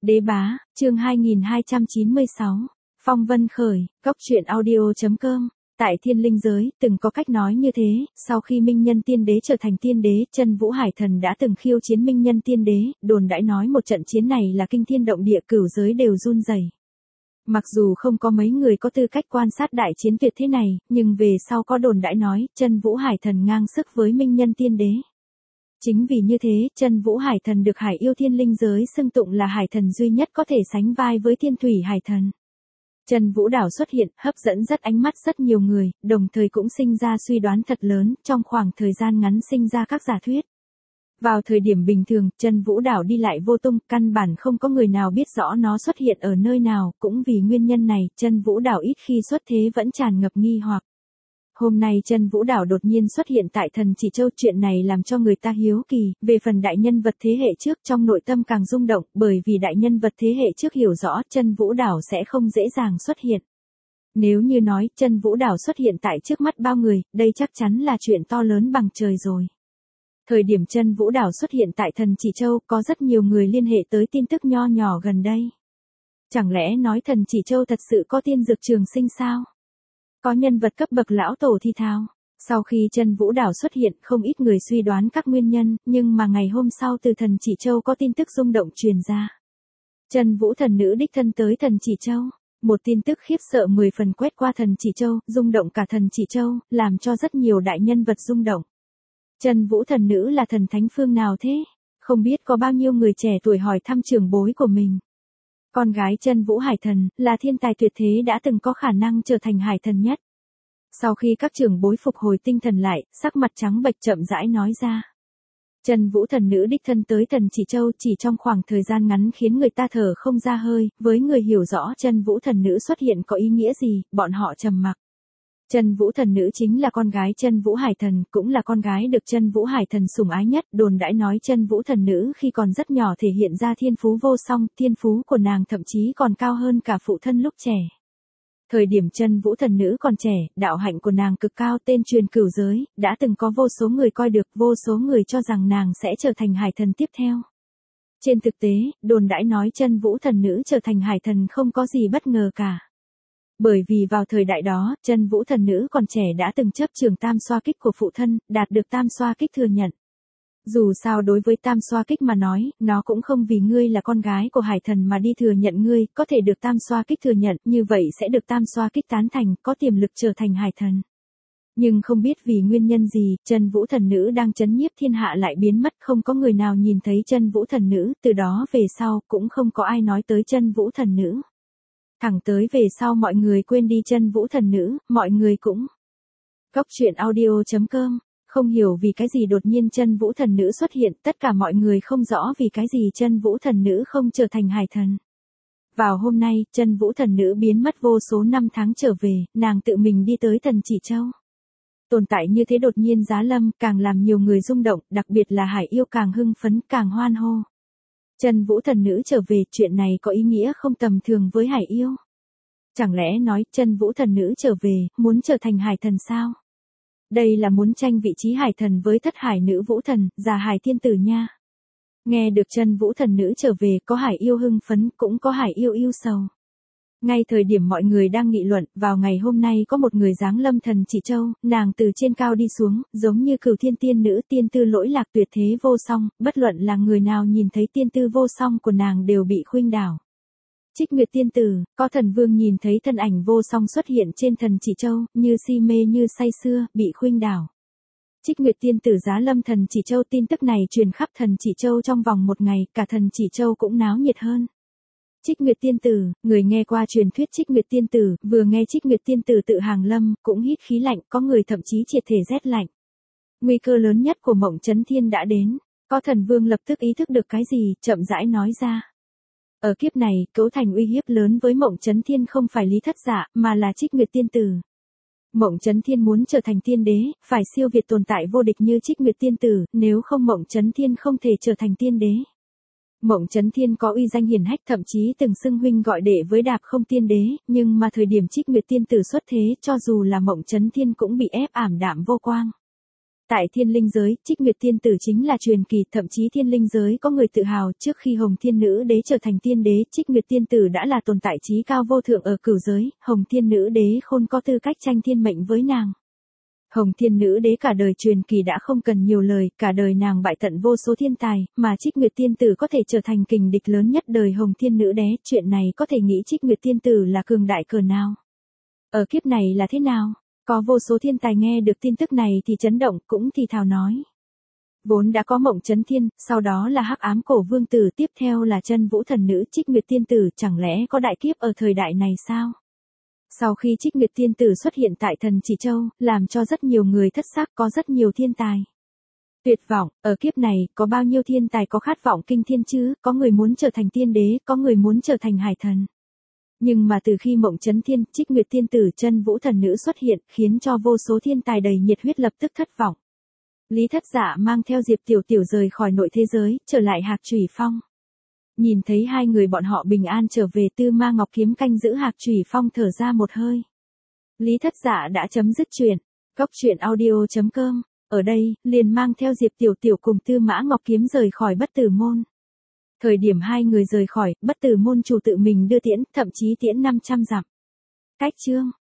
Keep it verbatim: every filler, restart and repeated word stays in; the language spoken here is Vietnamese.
Đế bá, chương hai nghìn hai trăm chín mươi sáu. Phong vân khởi, góc truyện audio.com. Tại thiên linh giới, từng có cách nói như thế, sau khi Minh Nhân Tiên Đế trở thành tiên đế, Chân Vũ Hải Thần đã từng khiêu chiến Minh Nhân Tiên Đế, đồn đãi nói một trận chiến này là kinh thiên động địa, cửu giới đều run rẩy. Mặc dù không có mấy người có tư cách quan sát đại chiến tuyệt thế này, nhưng về sau có đồn đãi nói, Chân Vũ Hải Thần ngang sức với Minh Nhân Tiên Đế. Chính vì như thế, Chân Vũ Hải Thần được Hải Yêu Thiên Linh giới xưng tụng là Hải Thần duy nhất có thể sánh vai với Thiên Thủy Hải Thần. Chân Vũ Đảo xuất hiện, hấp dẫn rất ánh mắt rất nhiều người, đồng thời cũng sinh ra suy đoán thật lớn, trong khoảng thời gian ngắn sinh ra các giả thuyết. Vào thời điểm bình thường, Chân Vũ Đảo đi lại vô tung, căn bản không có người nào biết rõ nó xuất hiện ở nơi nào, cũng vì nguyên nhân này, Chân Vũ Đảo ít khi xuất thế vẫn tràn ngập nghi hoặc. Hôm nay Chân Vũ Đảo đột nhiên xuất hiện tại Thần Chỉ Châu, chuyện này làm cho người ta hiếu kỳ, về phần đại nhân vật thế hệ trước trong nội tâm càng rung động, bởi vì đại nhân vật thế hệ trước hiểu rõ Chân Vũ Đảo sẽ không dễ dàng xuất hiện. Nếu như nói Chân Vũ Đảo xuất hiện tại trước mắt bao người, đây chắc chắn là chuyện to lớn bằng trời rồi. Thời điểm Chân Vũ Đảo xuất hiện tại Thần Chỉ Châu, có rất nhiều người liên hệ tới tin tức nho nhỏ gần đây. Chẳng lẽ nói Thần Chỉ Châu thật sự có tiên dược trường sinh sao? Có nhân vật cấp bậc lão tổ thi thao. Sau khi Chân Vũ Đảo xuất hiện, không ít người suy đoán các nguyên nhân, nhưng mà ngày hôm sau từ Thần Chỉ Châu có tin tức rung động truyền ra. Chân Vũ thần nữ đích thân tới Thần Chỉ Châu. Một tin tức khiếp sợ mười phần quét qua Thần Chỉ Châu, rung động cả Thần Chỉ Châu, làm cho rất nhiều đại nhân vật rung động. Chân Vũ thần nữ là thần thánh phương nào thế? Không biết có bao nhiêu người trẻ tuổi hỏi thăm trưởng bối của mình. Con gái Chân Vũ Hải Thần, là thiên tài tuyệt thế đã từng có khả năng trở thành Hải Thần nhất. Sau khi các trưởng bối phục hồi tinh thần lại, sắc mặt trắng bệch chậm rãi nói ra. Chân Vũ thần nữ đích thân tới Thần Chỉ Châu chỉ trong khoảng thời gian ngắn khiến người ta thở không ra hơi, với người hiểu rõ Chân Vũ thần nữ xuất hiện có ý nghĩa gì, bọn họ trầm mặc. Chân Vũ thần nữ chính là con gái Chân Vũ Hải Thần, cũng là con gái được Chân Vũ Hải Thần sủng ái nhất, đồn đãi nói Chân Vũ thần nữ khi còn rất nhỏ thể hiện ra thiên phú vô song, thiên phú của nàng thậm chí còn cao hơn cả phụ thân lúc trẻ. Thời điểm Chân Vũ thần nữ còn trẻ, đạo hạnh của nàng cực cao, tên truyền cửu giới, đã từng có vô số người coi được, vô số người cho rằng nàng sẽ trở thành Hải Thần tiếp theo. Trên thực tế, đồn đãi nói Chân Vũ thần nữ trở thành Hải Thần không có gì bất ngờ cả. Bởi vì vào thời đại đó, Chân Vũ thần nữ còn trẻ đã từng chấp trường tam xoa kích của phụ thân, đạt được tam xoa kích thừa nhận. Dù sao đối với tam xoa kích mà nói, nó cũng không vì ngươi là con gái của Hải Thần mà đi thừa nhận ngươi, có thể được tam xoa kích thừa nhận, như vậy sẽ được tam xoa kích tán thành, có tiềm lực trở thành Hải Thần. Nhưng không biết vì nguyên nhân gì, Chân Vũ thần nữ đang chấn nhiếp thiên hạ lại biến mất, không có người nào nhìn thấy Chân Vũ thần nữ, từ đó về sau, cũng không có ai nói tới Chân Vũ thần nữ. Thẳng tới về sau mọi người quên đi Chân Vũ thần nữ, mọi người cũng. Góc truyện audio.com. Không hiểu vì cái gì đột nhiên Chân Vũ thần nữ xuất hiện, tất cả mọi người không rõ vì cái gì Chân Vũ thần nữ không trở thành Hải Thần. Vào hôm nay, Chân Vũ thần nữ biến mất vô số năm tháng trở về, nàng tự mình đi tới Thần Chỉ Châu. Tồn tại như thế đột nhiên giá lâm, càng làm nhiều người rung động, đặc biệt là Hải Yêu càng hưng phấn, càng hoan hô. Chân Vũ thần nữ trở về, chuyện này có ý nghĩa không tầm thường với Hải Yêu. Chẳng lẽ nói Chân Vũ thần nữ trở về, muốn trở thành Hải Thần sao? Đây là muốn tranh vị trí Hải Thần với Thất Hải Nữ Vũ Thần, Già Hải Thiên Tử nha. Nghe được Chân Vũ thần nữ trở về, có Hải Yêu hưng phấn, cũng có Hải Yêu yêu sầu. Ngay thời điểm mọi người đang nghị luận, vào ngày hôm nay có một người giáng lâm Thần Chỉ Châu, nàng từ trên cao đi xuống, giống như Cửu Thiên tiên nữ, tiên tư lỗi lạc tuyệt thế vô song, bất luận là người nào nhìn thấy tiên tư vô song của nàng đều bị khuynh đảo. Trích Nguyệt tiên tử, có thần vương nhìn thấy thân ảnh vô song xuất hiện trên Thần Chỉ Châu, như si mê như say sưa, bị khuynh đảo. Trích Nguyệt tiên tử giá lâm Thần Chỉ Châu, tin tức này truyền khắp Thần Chỉ Châu trong vòng một ngày, cả Thần Chỉ Châu cũng náo nhiệt hơn. Trích Nguyệt tiên tử, người nghe qua truyền thuyết Trích Nguyệt tiên tử, vừa nghe Trích Nguyệt tiên tử tự hàng lâm, cũng hít khí lạnh, có người thậm chí triệt thể rét lạnh. Nguy cơ lớn nhất của Mộng Chấn Thiên đã đến, có thần vương lập tức ý thức được cái gì, chậm rãi nói ra. Ở kiếp này, cấu thành uy hiếp lớn với Mộng Chấn Thiên không phải Lý Thất Dạ, mà là Trích Nguyệt tiên tử. Mộng Chấn Thiên muốn trở thành tiên đế, phải siêu việt tồn tại vô địch như Trích Nguyệt tiên tử, nếu không Mộng Chấn Thiên không thể trở thành tiên đế. Mộng Chấn Thiên có uy danh hiển hách, thậm chí từng xưng huynh gọi đệ với Đạp Không tiên đế, nhưng mà thời điểm Trích Nguyệt tiên tử xuất thế, cho dù là Mộng Chấn Thiên cũng bị ép ảm đạm vô quang. Tại thiên linh giới, Trích Nguyệt tiên tử chính là truyền kỳ, thậm chí thiên linh giới có người tự hào trước khi Hồng Thiên Nữ Đế trở thành tiên đế, Trích Nguyệt tiên tử đã là tồn tại chí cao vô thượng ở cửu giới, Hồng Thiên Nữ Đế khôn có tư cách tranh thiên mệnh với nàng. Hồng Thiên Nữ Đế cả đời truyền kỳ đã không cần nhiều lời, cả đời nàng bại tận vô số thiên tài, mà Trích Nguyệt tiên tử có thể trở thành kình địch lớn nhất đời Hồng Thiên Nữ Đế, chuyện này có thể nghĩ Trích Nguyệt tiên tử là cường đại cỡ nào. Ở kiếp này là thế nào? Có vô số thiên tài nghe được tin tức này thì chấn động, cũng thì thào nói. Vốn đã có Mộng Chấn Thiên, sau đó là Hắc Ám Cổ Vương tử, tiếp theo là Chân Vũ Thần Nữ, Trích Nguyệt tiên tử, chẳng lẽ có đại kiếp ở thời đại này sao? Sau khi Trích Nguyệt tiên tử xuất hiện tại Thần Chỉ Châu, làm cho rất nhiều người thất sắc, có rất nhiều thiên tài tuyệt vọng, ở kiếp này, có bao nhiêu thiên tài có khát vọng kinh thiên chứ, có người muốn trở thành tiên đế, có người muốn trở thành hải thần. Nhưng mà từ khi Mộng Chấn Thiên, Trích Nguyệt tiên tử, Chân Vũ Thần Nữ xuất hiện, khiến cho vô số thiên tài đầy nhiệt huyết lập tức thất vọng. Lý Thất Dạ mang theo Diệp Tiểu Tiểu rời khỏi nội thế giới, trở lại Hạc Chủy Phong. Nhìn thấy hai người bọn họ bình an trở về, Tư Ma Ngọc Kiếm canh giữ Hạc Chủy Phong thở ra một hơi. Lý Thất Dạ đã chấm dứt chuyện. Cốc truyện audio chấm com. Ở đây, liền mang theo Diệp Tiểu Tiểu cùng Tư Mã Ngọc Kiếm rời khỏi Bất Tử Môn. Thời điểm hai người rời khỏi, Bất Tử Môn chủ tự mình đưa tiễn, thậm chí tiễn năm trăm dặm. Cách chương.